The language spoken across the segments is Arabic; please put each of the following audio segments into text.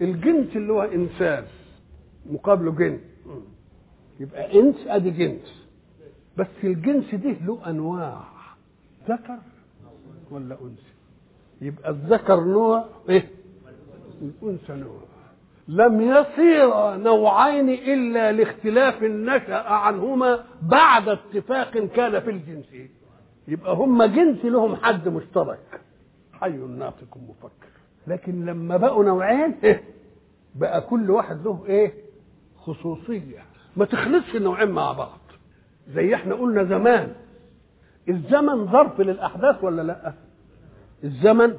الجنس اللي هو انسان مقابله جنس، يبقى انس ادي جنس. بس الجنس ده له انواع، ذكر ولا انثى؟ يبقى الذكر نوع ايه، الانثى نوع. لم يصير نوعين الا لاختلاف نشأ عنهما بعد اتفاق كان في الجنس. يبقى هم جنس لهم حد مشترك، حي ناطق مفكر. لكن لما بقوا نوعين بقى كل واحد له ايه، خصوصيه، ما تخلطش النوعين مع بعض. زي احنا قلنا زمان، الزمن ظرف للاحداث ولا لا؟ الزمن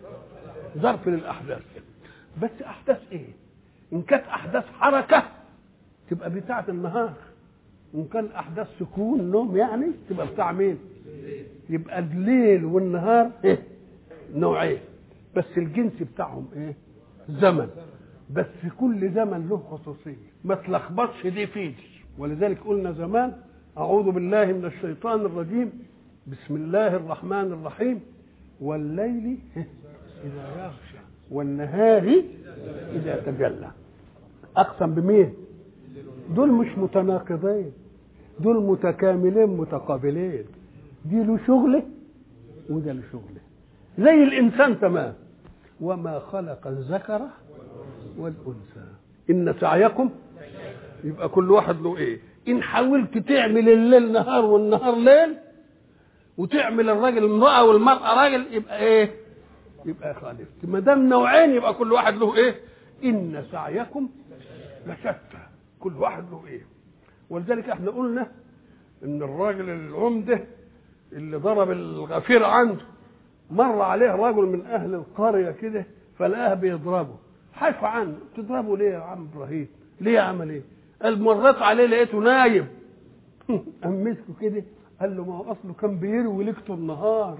ظرف للاحداث، بس احداث ايه؟ ان كانت احداث حركه تبقى بتاعه النهار، وان كان احداث سكون نوم يعني تبقى بتاع مين؟ يبقى الليل والنهار نوعين، بس الجنس بتاعهم ايه؟ زمن. بس كل زمن له خصوصيه، ما تلخبطش دي في دي. ولذلك قلنا زمان اعوذ بالله من الشيطان الرجيم، بسم الله الرحمن الرحيم، والليل اذا يغشى والنهار اذا تجلى. اقسم بمين؟ دول مش متناقضين، دول متكاملين متقابلين، دي له شغله وده له شغله، زي الانسان تمام. وما خلق الذكر والانثى ان سعيكم، يبقى كل واحد له ايه. ان حاولت تعمل الليل نهار والنهار ليل، وتعمل الراجل امراه والمراه راجل، يبقى ايه؟ يبقى خالف. ما دام نوعين يبقى كل واحد له ايه. ان سعيكم لشتى، كل واحد له ايه. ولذلك احنا قلنا ان الراجل العمده اللي ضرب الغفير عنده، مر عليه رجل من اهل القريه كده فلقاه بيضربه، حيف عنه، تضربه ليه يا عم ابراهيم؟ ليه عمل ايه؟ قال مريت عليه لقيته نايم. قام مسكه كده قال له ما هو اصله كان بيروي لكته النهار.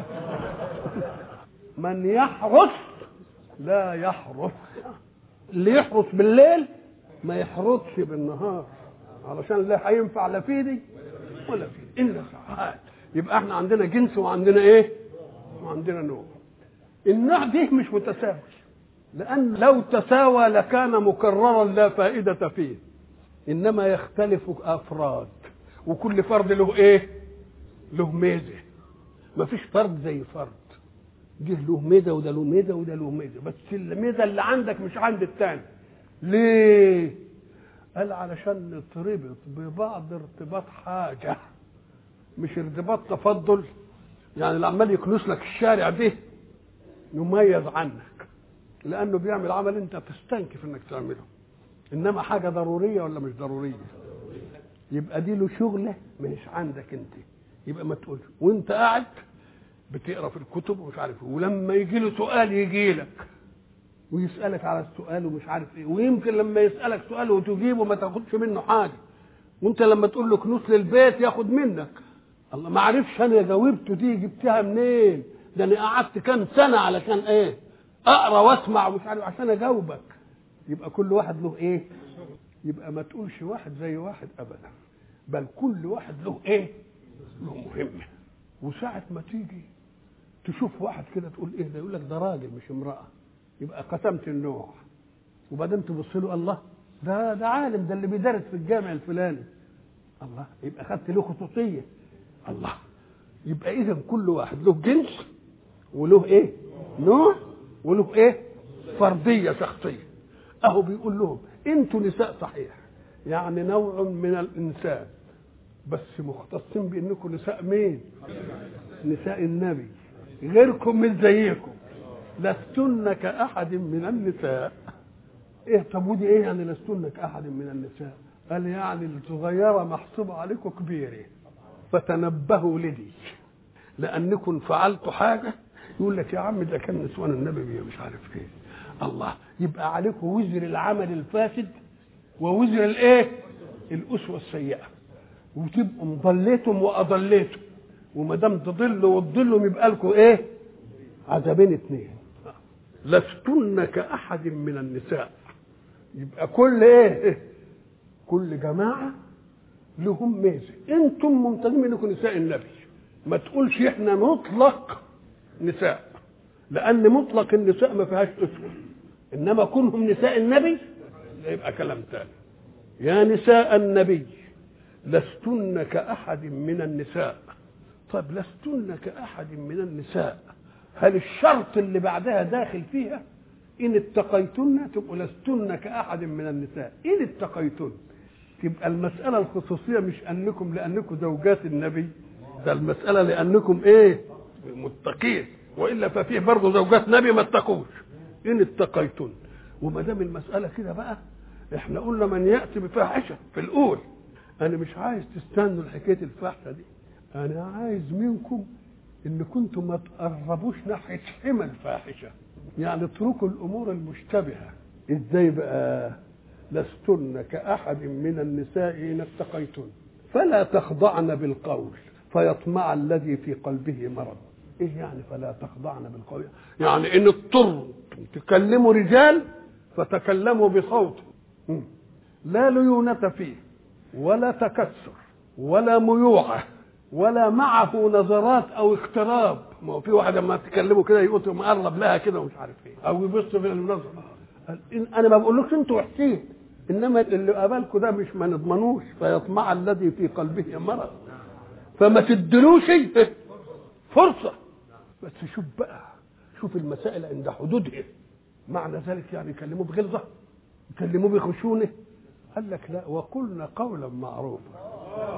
من يحرس لا يحرس، اللي يحرس بالليل ما يحرسش بالنهار، علشان لا هينفع لا في دي ولا في دي الا ساعات. يبقى احنا عندنا جنس وعندنا ايه، وعندنا نوع. النوع دي مش متساوي، لان لو تساوى لكان مكررا لا فائده فيه، انما يختلف افراد، وكل فرد له ايه، له ميزه. مفيش فرد زي فرد، دي له ميزه وده له ميزه وده له ميزه، بس الميزه اللي عندك مش عند الثاني. ليه؟ قال علشان نتربط ببعض ارتباط حاجه، مش ارتباط تفضل. يعني اللي عمال يكنس لك الشارع ده يميز عنك، لانه بيعمل عمل انت تستنكف انك تعمله، انما حاجه ضروريه ولا مش ضروريه، يبقى دي له شغله مش عندك انت. يبقى ما تقولش وانت قاعد بتقرا في الكتب ومش عارف ايه، ولما يجي له سؤال يجي لك ويسالك على السؤال ومش عارف ايه، ويمكن لما يسالك سؤال وتجيبه ما تاخدش منه حاجه، وانت لما تقول له كنوس للبيت ياخد منك. الله، ما عرفش انا جاوبته دي جبتها منين؟ ده انا قعدت كام سنه علشان ايه، اقرا واسمع ومش عارف عشان اجاوبك. يبقى كل واحد له ايه. يبقى ما تقولش واحد زي واحد ابدا، بل كل واحد له ايه، له مهمه. وساعه ما تيجي تشوف واحد كده تقول ايه ده، يقول لك ده راجل مش امراه، يبقى قسمت النوع. وبعدين تبص له الله ده عالم، ده اللي بيدرس في الجامع الفلاني، الله، يبقى خدت له خصوصيه. الله، يبقى اذا كل واحد له جنس وله ايه، نوع، وله ايه، فرديه شخصيه. اهو بيقول لهم انتوا نساء صحيح، يعني نوع من الانسان، بس مختصين بانكم نساء مين؟ نساء النبي، غيركم من زيكم، لستن كاحد من النساء. ايه طب ودي ايه يعني لستن كاحد من النساء؟ قال يعني الصغيره محسوبه عليكم كبيره، فتنبهوا لدي، لانكم فعلتوا حاجه يقول لك يا عم ده كان نسوان النبي مش عارف ايه. الله، يبقى عليكم وزر العمل الفاسد ووزر الايه، الاسوه السيئه، وتبقوا مضليتم واضليتم. وما دام تضلوا وتضلوا يبقى لكم ايه، عذابين اتنين. لستن كاحد من النساء، يبقى كل ايه، كل جماعه لهم ميزه. انتم ممتازين انكم نساء النبي، ما تقولش احنا مطلق نساء، لان مطلق النساء ما فيهاش اسوه، انما كونهم نساء النبي يبقى كلام تاني. يا نساء النبي لستن كأحد من النساء. طب لستن كأحد من النساء، هل الشرط اللي بعدها داخل فيها؟ إن اتقيتن تبقوا لستن كأحد من النساء. إن اتقيتن تبقى المسألة الخصوصية مش أنكم لأنكم زوجات النبي، ده المسألة لأنكم إيه؟ متقين، وإلا ففيه برضه زوجات نبي ما اتقوش. إن اتقيتن. وما دام المسألة كده بقى، إحنا قلنا من يأتي بفاحشة في الأول. أنا مش عايز تستنوا الحكاية الفاحشة دي، أنا عايز منكم إن كنتم ما تقربوش ناحية حمى الفاحشة، يعني اتركوا الأمور المشتبهة. إزاي بقى؟ لستن كأحد من النساء إن اتقيتن فلا تخضعن بالقول فيطمع الذي في قلبه مرض. إيه يعني فلا تخضعن بالقول؟ يعني إن اضطروا تكلموا رجال فتكلموا بصوت لا ليونة فيه ولا تكسر ولا ميوعة ولا معه نظرات او اقتراب. ما هو في واحد لما تكلمه كده يقول مقرب لها كده ومش عارف ايه، او يبص في النظر. انا ما بقولكش انتوا وحشين، انما اللي قابلكوا ده مش ما نضمنوش، فيطمع الذي في قلبه مرض، فما تدلوش فرصه. بس شوف بقى، شوف المسائل عند حدودها. معنى ذلك يعني يكلموه بغلظه، يكلموه بخشونه. قال لك لا، وقلنا قولا معروفا.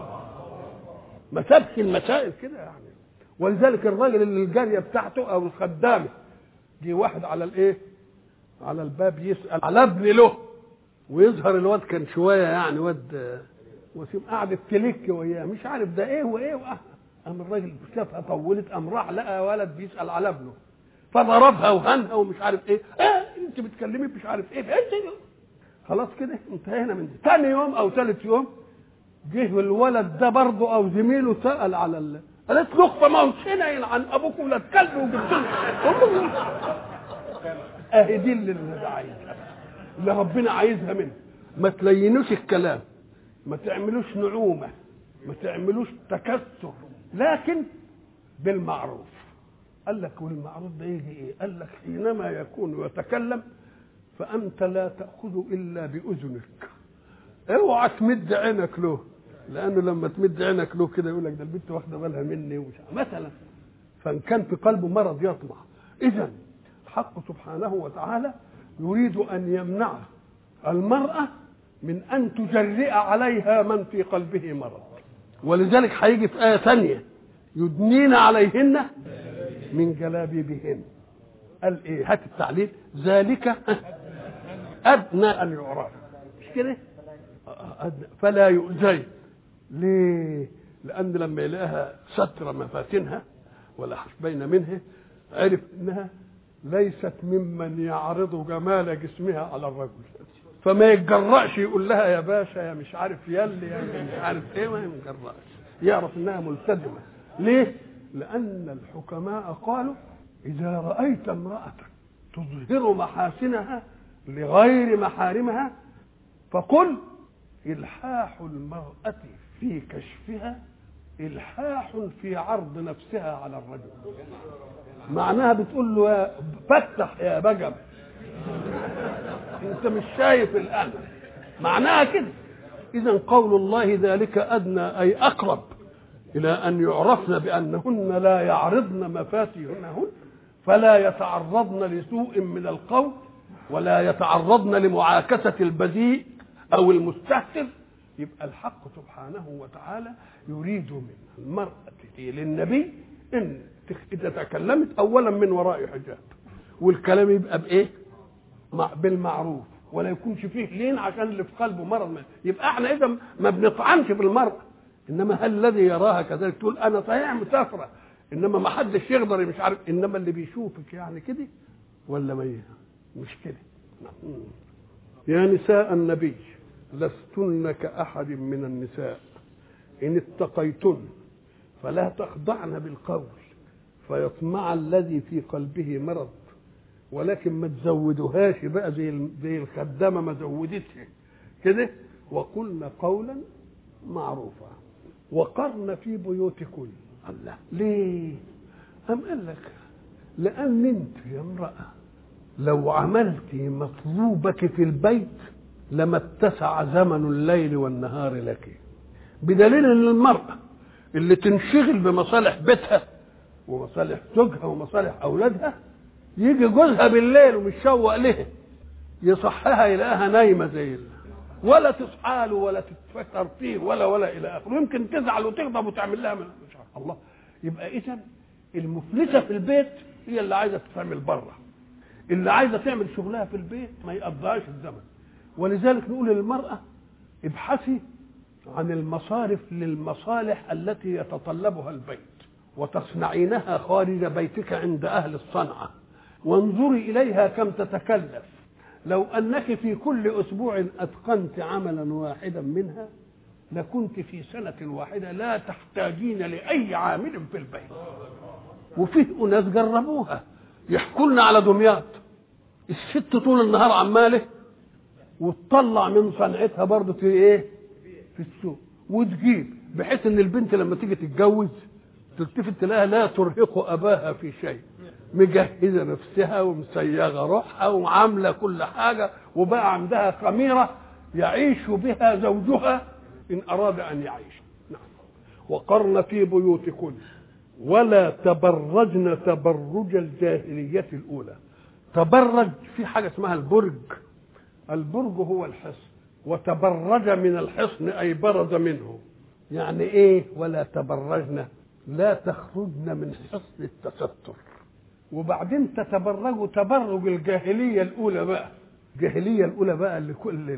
ما سابش المسائل كده يعني. ولذلك الراجل اللي الجاريه بتاعته او الخدامه جه واحد على الايه، على الباب يسال على ابن له، ويظهر الواد كان شويه يعني واد وسيم، قعدت تلك وياه مش عارف ده ايه وايه قام الراجل شافها طولت، قام راح لقى ولد بيسال على ابنه فضربها وهنها ومش عارف ايه. انت بتكلمي مش عارف ايه انت. خلاص كده انتهينا من دي. ثاني يوم او ثالث يوم جه الولد ده برضه او زميله سال على قالت له اخفى موسنا عن ابوكم لا تكلب وجبتوا اهي دي اللي عايزها، اللي ربنا عايزها منه. ما تلينوش الكلام، ما تعملوش نعومه، ما تعملوش تكسر، لكن بالمعروف. قال لك والمعروف ده يجي ايه؟ قال لك حينما يكون يتكلم فانت لا تاخذ الا باذنك، اوعى تمد عينك له، لانه لما تمد عينك له كده يقول لك ده البنت واخده بالها مني ومش مثلا، فان كان في قلبه مرض يطمع. اذا الحق سبحانه وتعالى يريد ان يمنع المراه من ان تجرئ عليها من في قلبه مرض. ولذلك هيجي في ايه ثانيه يدنين عليهن من جلابيبهن. قال ايه؟ هات التعليل، ذلك ادنى ان يعرف، مش كده؟ فلا يؤذين. ليه؟ لان لما يلاقيها ستر مفاتنها ولا حسبين منها عرف انها ليست ممن يعرض جمال جسمها على الرجل، فما يتجرأش يقول لها يا باشا يا مش عارف يلي يا مش عارف ايه، ما يتجرأش، يعرف انها ملتزمه. ليه؟ لان الحكماء قالوا اذا رايت امراه تظهر محاسنها لغير محارمها فقل الحاح المراه في كشفها الحاح في عرض نفسها على الرجل. معناها بتقول له فتح يا بجم، انت مش شايف الان، معناها كده. اذا قول الله ذلك ادنى اي اقرب الى ان يعرفن بانهن لا يعرضن مفاتنهن فلا يتعرضن لسوء من القول ولا يتعرضن لمعاكسه البذيء او المستهتر. يبقى الحق سبحانه وتعالى يريد من المرأة للنبي ان اذا تكلمت اولا من وراء حجاب، والكلام يبقى بايه؟ بالمعروف، ولا يكونش فيه لين عشان اللي في قلبه مرض. يبقى احنا اذا ما بنطعنش بالمرأة، انما هل الذي يراها كذلك تقول انا صحيح مسافره انما ما حدش يقدر مش عارف، انما اللي بيشوفك يعني كده ولا ما مش كده. يا نساء النبي لستن كأحد من النساء إن اتقيتن فلا تخضعن بالقول فيطمع الذي في قلبه مرض، ولكن ما تزودوهاش بقى زي الخدامة ما زودتش كده. وقلنا قولا معروفا وقرن في بيوتكن. الله ليه؟ أم قال لك لأن انت يا امرأة لو عملت مطلوبك في البيت لما اتسع زمن الليل والنهار لك. بدليل ان المرأة اللي تنشغل بمصالح بيتها ومصالح زوجها ومصالح اولادها يجي جوزها بالليل ومتشوق لها يصحها يلاقيها نايمه زي ولا تصحى له ولا تتفكر فيه ولا الى اخره، يمكن تزعل وتغضب وتعمل لها مش عارف الله. يبقى اذا المفلسه في البيت هي اللي عايزه تتعمل بره، اللي عايزه تعمل شغلها في البيت ما يقضيهاش الزمن. ولذلك نقول للمراه ابحثي عن المصارف للمصالح التي يتطلبها البيت وتصنعينها خارج بيتك عند اهل الصنعه، وانظري اليها كم تتكلف. لو انك في كل اسبوع اتقنت عملا واحدا منها لكنت في سنه واحده لا تحتاجين لاي عامل في البيت. وفيه اناس جربوها يحكوا لنا على دمياط، الست طول النهار عماله وتطلع من صنعتها برضه في ايه؟ في السوق وتجيب، بحيث ان البنت لما تيجي تتجوز تلتفت تلاقيها لا ترهق اباها في شيء، مجهزه نفسها ومسيغه روحها وعامله كل حاجه، وبقى عندها خميره يعيش بها زوجها ان اراد ان يعيش. نعم. وقرن في بيوتكن ولا تبرجن تبرج الجاهليه الاولى. تبرج في حاجه اسمها البرج، البرج هو الحصن، وتبرج من الحصن اي برز منه. يعني ايه ولا تبرجن؟ لا تخرجن من حصن التستر. وبعدين تتبرجوا تبرج الجاهليه الاولى بقى، الجاهليه الاولى بقى اللي كل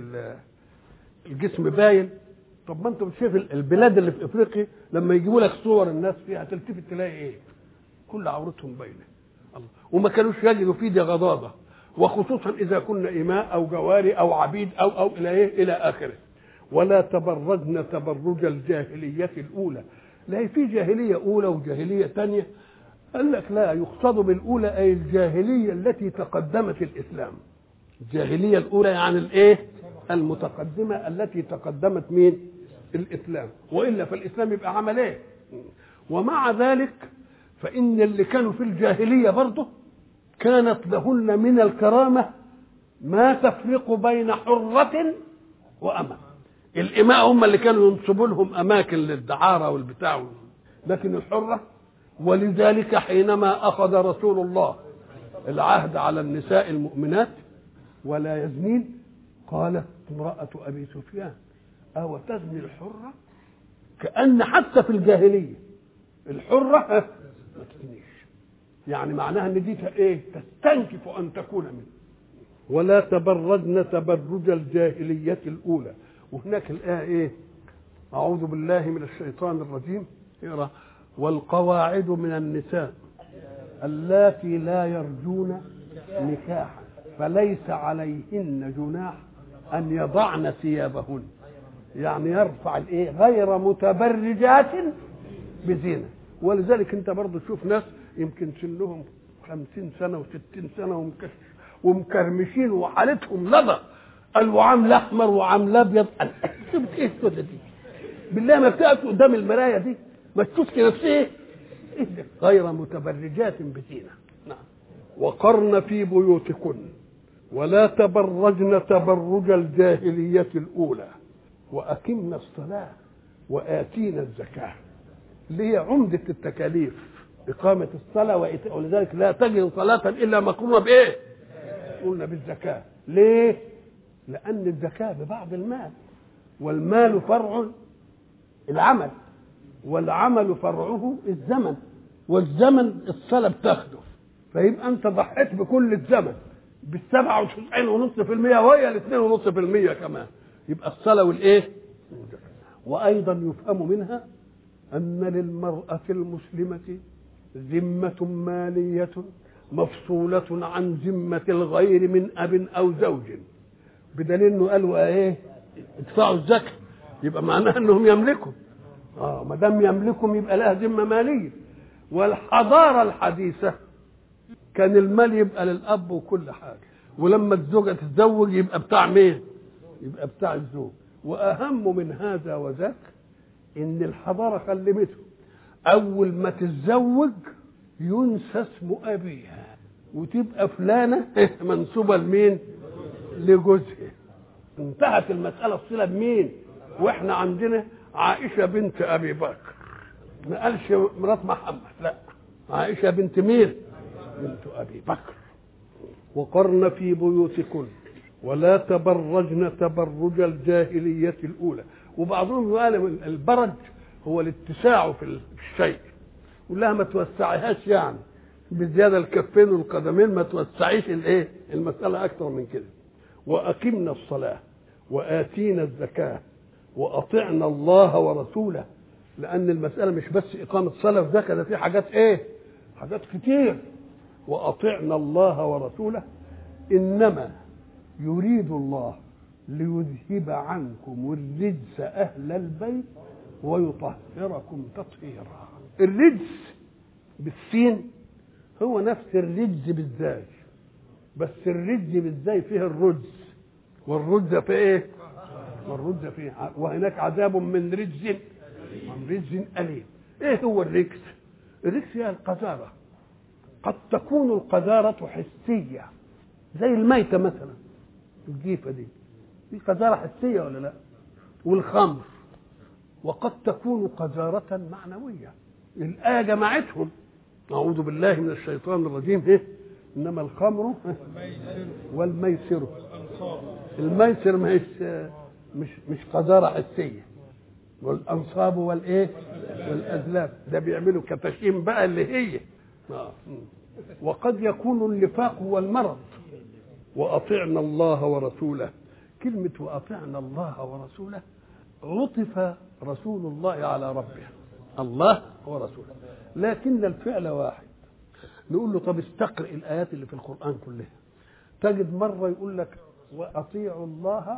الجسم باين. طب ما انتم شايف البلاد اللي في افريقيا لما يجيبوا لك صور الناس فيها تلتفت تلاقي ايه؟ كل عورتهم باينه. الله. وما كانوش يجدوا في دي غضاضه، وخصوصا اذا كنا اماء او جواري او عبيد او الى ايه الى اخره. ولا تبرجن تبرج الجاهليه الاولى. لا في جاهليه اولى وجاهليه ثانيه. قال لك لا، يقصد بالاولى اي الجاهليه التي تقدمت الاسلام. الجاهليه الاولى يعني الايه؟ المتقدمه التي تقدمت مين؟ الاسلام. والا فالاسلام يبقى عمل ايه؟ ومع ذلك فان اللي كانوا في الجاهليه برضه كانت لهن من الكرامه ما تفرق بين حره وامه. الاماء هم اللي كانوا ينصبوا لهم اماكن للدعاره والبتاع، لكن الحره. ولذلك حينما اخذ رسول الله العهد على النساء المؤمنات ولا يزنين قالت امراه ابي سفيان او تزني الحره؟ كأن حتى في الجاهليه الحره ما تزنيش، يعني معناها ان دي ايه؟ تستنكف ان تكون منه. ولا تبرجن تبرج الجاهليه الاولى. وهناك الايه ايه؟ اعوذ بالله من الشيطان الرجيم. اقرا: والقواعد من النساء اللاتي لا يرجون نكاحا فليس عليهن جناح ان يضعن ثيابهن. يعني يرفع الايه؟ غير متبرجات بزينه. ولذلك انت برضه تشوف ناس يمكن سنهم 50 سنه و60 سنه ومكرمشين وحالتهم لظى، قالوا عامله احمر وعامله ابيض. ايه السوده دي؟ بالله ما بتقف قدام المرايه دي ما تشوفش نفسها ايه؟ غير متبرجات بزينه. نعم. وقرن في بيوتكن ولا تبرجن تبرج الجاهليه الاولى واقمنا الصلاه واتينا الزكاه، اللي هي عمده التكاليف، اقامه الصلاه ولذلك لا تجد صلاه الا مقرونه بايه؟ قلنا بالزكاه. ليه؟ لان الزكاه ببعض المال، والمال فرع العمل، والعمل فرعه الزمن، والزمن الصلاه بتاخده. فيبقى انت ضحيت بكل الزمن ب97.5% وهي 2.5% كمان. يبقى الصلاه والايه؟ وايضا يفهم منها ان للمراه المسلمه ذمه ماليه مفصوله عن ذمه الغير من اب او زوج، بدليل انه قالوا ايه؟ ادفعوا الزكاه. يبقى معناها انهم يملكوا. ما دام يملكهم يبقى لها ذمه ماليه. والحضاره الحديثه كان المال يبقى للاب وكل حاجه، ولما الزوجه تتزوج يبقى بتاع مين؟ يبقى بتاع الزوج. واهم من هذا وذاك ان الحضاره خلمته اول ما تتزوج ينسى اسم ابيها، وتبقى فلانة منسوبة لمين؟ لجوزها. انتهت المسألة. الصلة بمين؟ واحنا عندنا عائشة بنت أبي بكر، ما قالش مرات محمد، لا، عائشة بنت مين؟ بنت أبي بكر. وقرن في بيوتكن ولا تبرجن تبرج الجاهلية الأولى. وبعضهم قال البرج هو الاتساع في الشيء، ولها ما توسعيهاش يعني بزيادة الكفين والقدمين، ما توسعيش الايه المسألة أكثر من كده. وأقمنا الصلاة وآتينا الزكاة وأطعنا الله ورسوله. لأن المسألة مش بس إقامة صلاة وزكاة، ده في حاجات حاجات كتير. وأطعنا الله ورسوله إنما يريد الله ليذهب عنكم الرجس أهل البيت ويطهركم تطهيرا. الرجس بالسين هو نفس الرجز بالزاي، بس الرجز بالزاي فيه الرجز، والرجز في ايه؟ والرجز فيه. وهناك عذاب من رجز أليم. ايه هو الرجس؟ الرجس هي القذارة. قد تكون القذارة حسية زي الميتة مثلا، الجيفة دي قذارة حسية ولا لا؟ والخمر. وقد تكون قذارة معنوية. الآية جمعتهم. أعوذ بالله من الشيطان الرجيم. إنما الخمر والميسر. الميسر مش قذارة حسية. والأنصاب والأزلام ده بيعملوا كتشيم بقى اللي هي. وقد يكون النفاق هو المرض. وأطعنا الله ورسوله. كلمة وأطعنا الله ورسوله عطف رسول الله على ربه، الله ورسوله، لكن الفعل واحد. نقول له طب استقرئ الآيات اللي في القرآن كلها، تجد مرة يقول لك وأطيعوا الله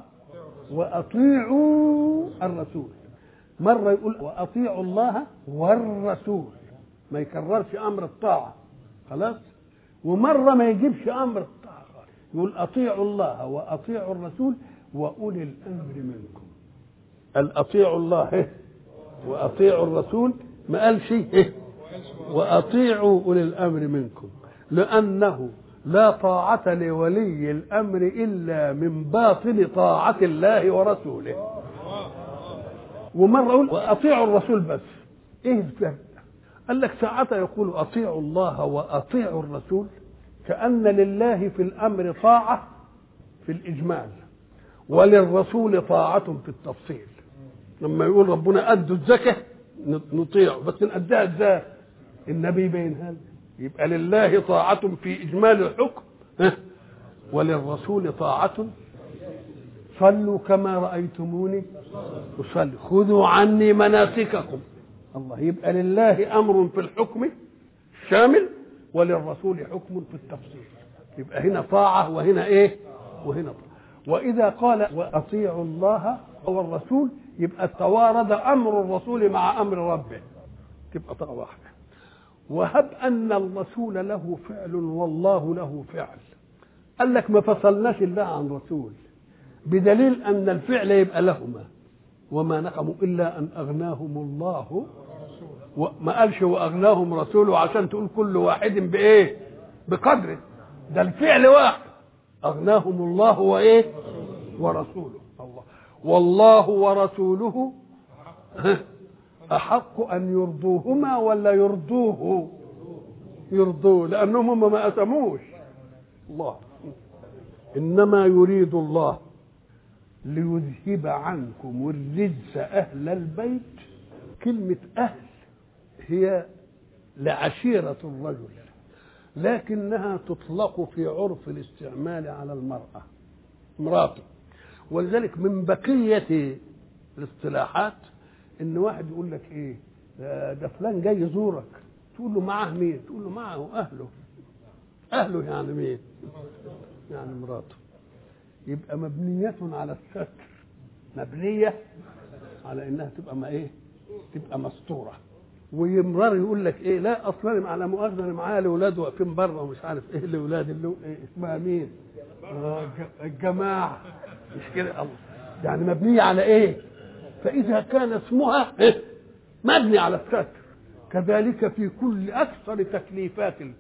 وأطيعوا الرسول، مرة يقول وأطيعوا الله والرسول، ما يكررش أمر الطاعة خلاص، ومرة ما يجيبش أمر الطاعة، يقول أطيعوا الله وأطيعوا الرسول وأولي الأمر منكم. أطيعوا الله وأطيعوا الرسول، ما قال شيء وأطيعوا أولي الأمر منكم، لأنه لا طاعة لولي الأمر إلا من باطن طاعة الله ورسوله. ومرة يقول وأطيعوا الرسول بس. إيه الفرق؟ قال لك ساعتها يقول أطيعوا الله وأطيعوا الرسول كأن لله في الأمر طاعة في الإجمال وللرسول طاعة في التفصيل. لما يقول ربنا أدوا الزكاة نطيعه، بس نأديها ازاي؟ النبي بينها لنا. يبقى لله طاعة في إجمال الحكم وللرسول طاعة. صلوا كما رأيتموني أصلي، خذوا عني مناسككم. الله، يبقى لله أمر في الحكم الشامل وللرسول حكم في التفصيل. يبقى هنا طاعة وهنا إيه؟ وهنا طاعة. وإذا قال وأطيعوا الله والرسول يبقى توارد أمر الرسول مع أمر ربه، تبقى طاعة واحدة. وهب أن الرسول له فعل والله له فعل، قال لك ما فصلناش الله عن رسول، بدليل أن الفعل يبقى لهما. وما نقموا إلا أن أغناهم الله، وما قالش وأغناهم رسوله عشان تقول كل واحد بإيه؟ بقدره. ده الفعل واحد، أغناهم الله وإيه؟ ورسوله. الله والله ورسوله أحق أن يرضوهما ولا يرضوه؟ يرضوه، لأنهم هم ما أتموش. الله إنما يريد الله ليذهب عنكم الرجس أهل البيت. كلمة أهل هي لعشيرة الرجل، لكنها تطلق في عرف الاستعمال على المرأة، امراته. ولذلك من بقية الاصطلاحات ان واحد يقول لك ايه ده فلان جاي يزورك، تقول له معه مين؟ تقول له معه اهله. اهله يعني مين؟ يعني مراته. يبقى مبنية على الستر، مبنية على انها تبقى ما ايه؟ تبقى مستورة. ويمرر يقول لك ايه لا اصلا على مؤاخذة انا معايا الاولاد واقفين بره ومش عارف ايه الاولاد اللي إيه اسمها مين؟ الجماعة، مش كده؟ الله يعني مبنية على ايه؟ فإذا كان اسمها مبني على الستر، كذلك في كل أكثر تكليفات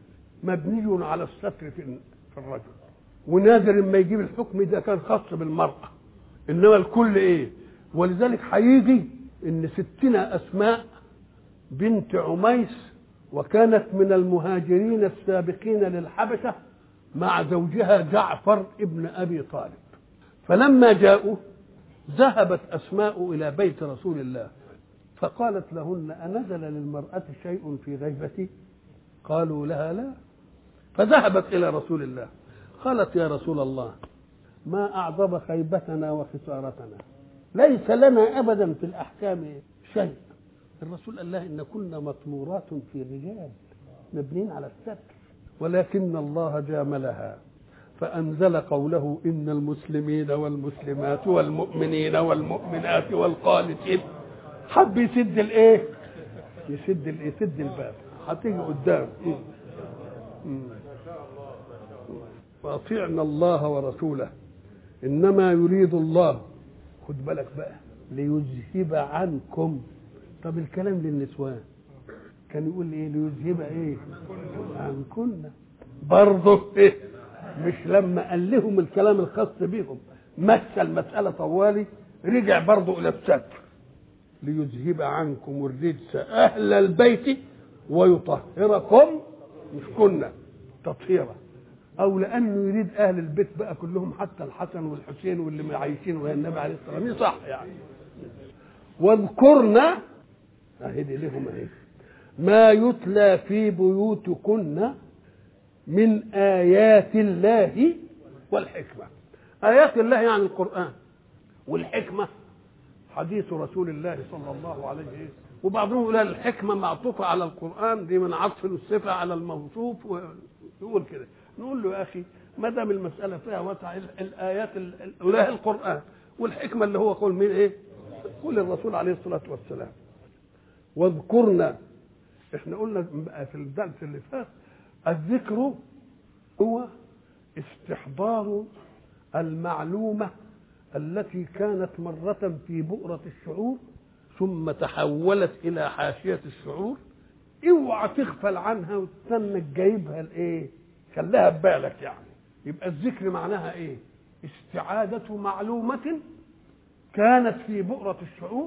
مبني على الستر في الرجل، ونادر ما يجيب الحكم ده كان خاص بالمرأة، إنما الكل إيه. ولذلك هيجي إن ستنا أسماء بنت عميس وكانت من المهاجرين السابقين للحبشة مع زوجها جعفر ابن أبي طالب، فلما جاءوا ذهبت أسماء إلى بيت رسول الله فقالت لهن: أنزل للمرأة شيء في غيبتي؟ قالوا لها: لا. فذهبت إلى رسول الله قالت: يا رسول الله، ما أعظم خيبتنا وخسارتنا، ليس لنا أبدا في الأحكام شيء. الرسول قال لها: إن كنا مطمورات في الرجال مبنين على الستر، ولكن الله جاملها فأنزل قوله: إن المسلمين والمسلمات والمؤمنين والمؤمنات والقانتين. حب يسد الايه؟ يسد الباب. هتيجي قدام وأطيعنا الله ورسوله إنما يريد الله، خد بالك بقى، ليذهب عنكم. طب الكلام للنسوان كان يقول ايه؟ ليذهب ايه؟ عنكن. برضه ايه؟ مش لما قال لهم الكلام الخاص بهم مس المسألة طوالي، رجع برضه إلى الستر: ليذهب عنكم الرجس أهل البيت ويطهركم، مش كنا تطهيرا، أو لأنه يريد أهل البيت بقى كلهم، حتى الحسن والحسين واللي عايشين ويا النبي عليه الصلاة والسلام، صح يعني. واذكرنا أهدي لهم أهي ما يتلى في بيوتكن من آيات الله والحكمة. آيات الله يعني القرآن، والحكمة حديث رسول الله صلى الله عليه وسلم. وبعضهم يقول الحكمة معطوفة على القرآن، دي من عطف الصفة على الموصوف، ويقول كده. نقول له: يا أخي، ما دام المسألة فيها وسع، الآيات الأولى القرآن، والحكمة اللي هو قول مين إيه؟ قول الرسول عليه الصلاة والسلام. واذكرنا، احنا قلنا في الدرس اللي فات الذكر هو استحضار المعلومة التي كانت مرة في بؤرة الشعور ثم تحولت إلى حاشية الشعور. اوعى تغفل عنها وتستنى جايبها الايه، خليها ببالك يعني. يبقى الذكر معناها ايه؟ استعادة معلومة كانت في بؤرة الشعور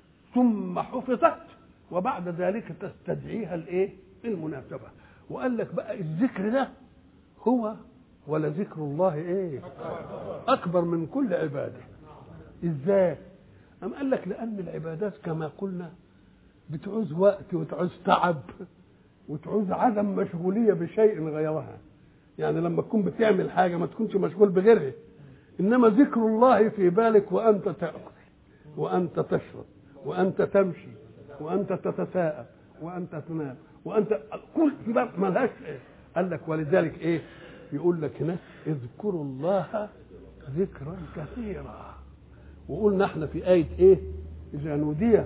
ثم حفظت، وبعد ذلك تستدعيها الايه؟ المناسبة. وقال لك بقى الذكر ده هو ولذكر الله ايه؟ اكبر من كل عباده. ازاي؟ أم قال لك لان العبادات كما قلنا بتعوز وقت وتعوز تعب وتعوز عدم مشغوليه بشيء غيرها. يعني لما تكون بتعمل حاجه ما تكونش مشغول بغيرها، انما ذكر الله في بالك وانت تاكل وانت تشرب وانت تمشي وانت تتساءل وانت تنام وانت كل ملهاش ايه. قال لك ولذلك ايه؟ يقول لك هنا: اذكروا الله ذكرا كثيرا. وقلنا احنا في آية ايه؟ إذا نودي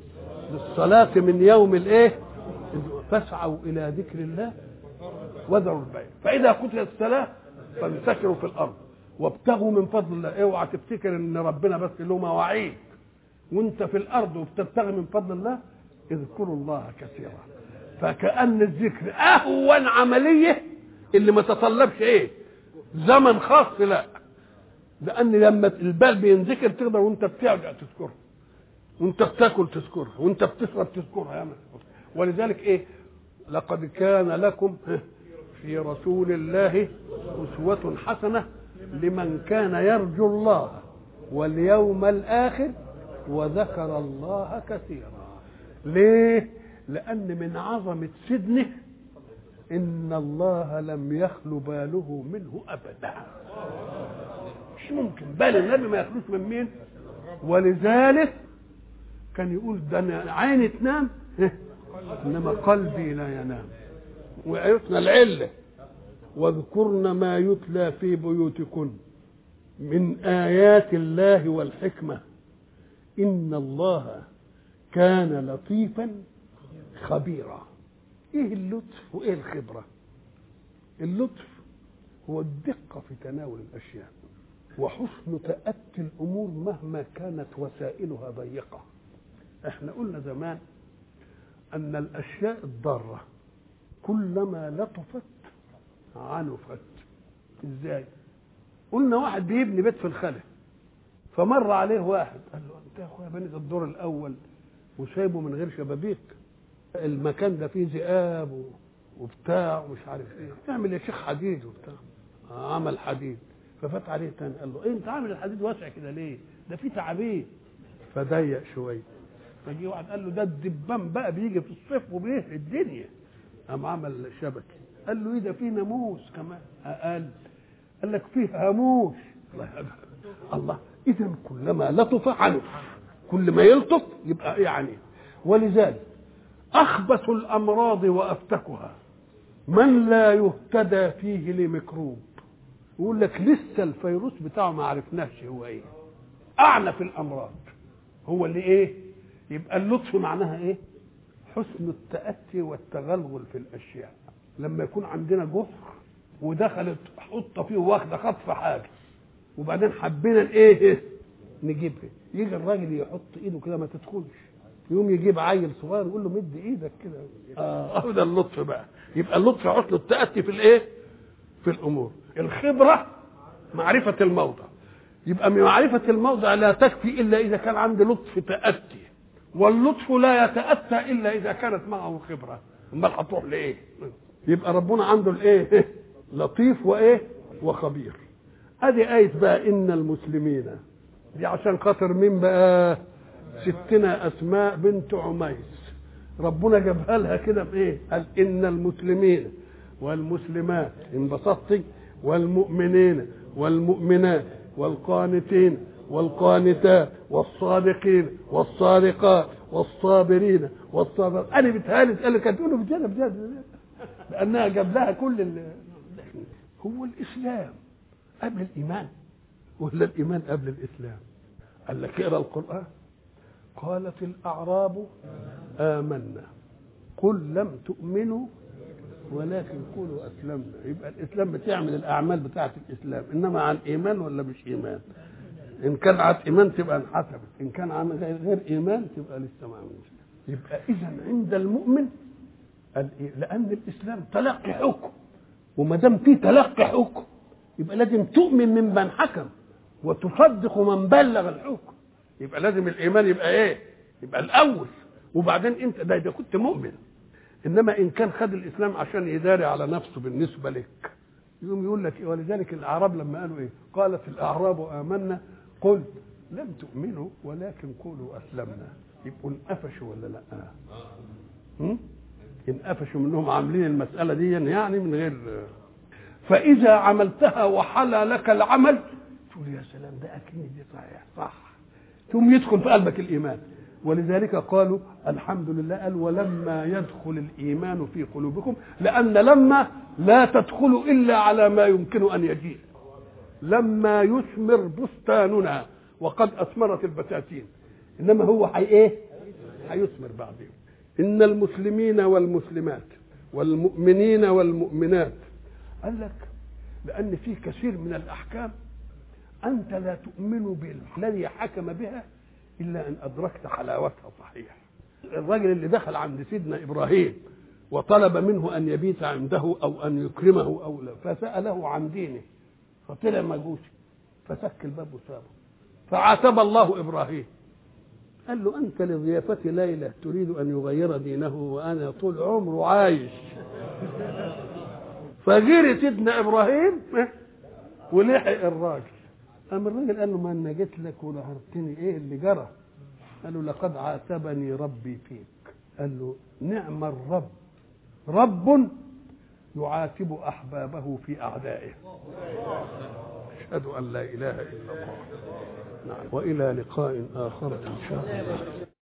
للصلاة من يوم الايه؟ فاسعوا إلى ذكر الله وذروا البيع، فإذا قتلت الصلاة فانتشروا في الأرض وابتغوا من فضل الله. اوعى تفتكر ان ربنا بس له مواعيد وانت في الأرض وبتبتغي من فضل الله. اذكروا الله كثيرا. فكأن الذكر أهون عملية اللي ما تطلبش ايه؟ زمن خاص، لا، لأن لما البال بينذكر تقدر وانت بترجع تذكرها، وانت بتاكل تذكرها، وانت بتشرب تذكرها يا ولذلك ايه؟ لقد كان لكم في رسول الله أسوة حسنة لمن كان يرجو الله واليوم الآخر وذكر الله كثيرا. ليه؟ لأن من عظمة سدنه إن الله لم يخل باله منه أبدا. مش ممكن بال النبي ما يخلوش من مين؟ ولذلك كان يقول: ده عيني تنام إنما قلبي لا ينام. وعرفنا العلة: واذكرن ما يتلى في بيوتكن من آيات الله والحكمة إن الله كان لطيفا خبيرا. ايه اللطف وايه الخبرة؟ اللطف هو الدقة في تناول الأشياء وحسن تأتي الأمور مهما كانت وسائلها ضيقة. احنا قلنا زمان أن الأشياء الضارة كلما لطفت عنفت. ازاي؟ قلنا واحد بيبني بيت في الخلا، فمر عليه واحد قال له انت يا اخويا بنيت الدور الاول وسايبه من غير شبابيك، المكان ده فيه ذئاب وبتاع ومش عارف ايه، اعمل يا شيخ حديد وبتاع. عمل حديد، ففات عليه تاني قال له ايه انت عامل الحديد واسع كده ليه؟ ده فيه تعابين. فضيق شويه، فجي واحد قال له ده الدبان بقى بيجي في الصيف وبيهري الدنيا، قام عمل شبكه. قال له ايه ده فيه ناموس كمان؟ قال لك فيه هاموش. الله، اذا كلما لطف عنف، كل ما يلطف يبقى يعني. ولذلك اخبث الامراض وافتكها من لا يهتدى فيه لميكروب. يقول لك لسه الفيروس بتاعه ما عرفناش هو ايه. اعنف الامراض هو اللي ايه؟ يبقى اللطف معناها ايه؟ حسن التأتي والتغلغل في الاشياء. لما يكون عندنا جحر ودخلت حطه فيه واخده خطف حاجه وبعدين حبينا الايه نجيبها، يجي الراجل يحط ايده كده ما تدخلش، يقوم يجيب عيل صغير يقول له مد ايدك كده. ده اللطف بقى. يبقى اللطف حسن التأتي في الايه؟ في الامور. الخبره معرفه الموضع، يبقى من معرفه الموضع لا تكفي الا اذا كان عندي لطف تأتي، واللطف لا يتأتى الا اذا كانت معه خبره. امال هتروح لايه؟ يبقى ربنا عنده الايه؟ لطيف وايه؟ وخبير. ادي آية بقى ان المسلمين دي عشان خاطر مين بقى؟ ستنا اسماء بنت عميس، ربنا جابها لها كده بايه؟ قال ان المسلمين والمسلمات انبسطتي والمؤمنين والمؤمنات والقانتين والقانتات والصادقين والصادقات والصابرين والصابرين. انا بتهالي قال لك هتقولوا بجد لانها جاب لها كل هو الاسلام قبل الايمان ولا الايمان قبل الاسلام؟ قال لك اقرا القران. قالت الاعراب آمنا قل لم تؤمنوا ولكن قولوا اسلمنا. يبقى الاسلام بتعمل الاعمال بتاعه الاسلام، انما عن ايمان ولا مش ايمان؟ ان كان عن ايمان تبقى انحسبت، ان كان عن غير ايمان تبقى لسه ما عملش. يبقى اذا عند المؤمن لان الاسلام تلقي حكم، وما دام في تلقي حكم يبقى لازم تؤمن ممن حكم وتصدق من بلغ الحكم. يبقى لازم الايمان يبقى ايه؟ يبقى الاول، وبعدين انت ده كنت مؤمن. انما ان كان خد الاسلام عشان يداري على نفسه بالنسبه لك يقوم يقول لك إيه؟ ولذلك الاعراب لما قالوا ايه؟ قالت الاعراب آمنا قل لم تؤمنوا ولكن قولوا اسلمنا. يبقوا انقفشوا ولا لا؟ انقفشوا منهم عاملين المساله دي يعني من غير. فاذا عملتها وحلى لك العمل تقول يا سلام ده اكيد دي صحيح صح، ثم يدخل في قلبك الايمان. ولذلك قالوا الحمد لله، قال ولما يدخل الايمان في قلوبكم، لان لما لا تدخل الا على ما يمكن ان يجيء. لما يثمر بستاننا وقد اثمرت البساتين، انما هو ايه؟ هيثمر بعدين. ان المسلمين والمسلمات والمؤمنين والمؤمنات، قال لك لان في كثير من الاحكام انت لا تؤمن بالذي حكم بها الا ان ادركت حلاوتها. صحيح، الرجل اللي دخل عند سيدنا ابراهيم وطلب منه ان يبيت عنده او ان يكرمه او لا، فساله عن دينه فطلع مجوسي فسك الباب وسابه، فعاتب الله ابراهيم قال له انت لضيافه ليله تريد ان يغير دينه وانا طول عمره عايش. فجري سيدنا ابراهيم ولحق الراجل. قام الراجل قال له ما انا جيت لك ونهرتني، ايه اللي جرى؟ قال له لقد عاتبني ربي فيك. قال له نعم الرب، رب يعاتب احبابه في اعدائه. اشهد ان لا اله الا الله. نعم، والى لقاء اخر ان شاء الله.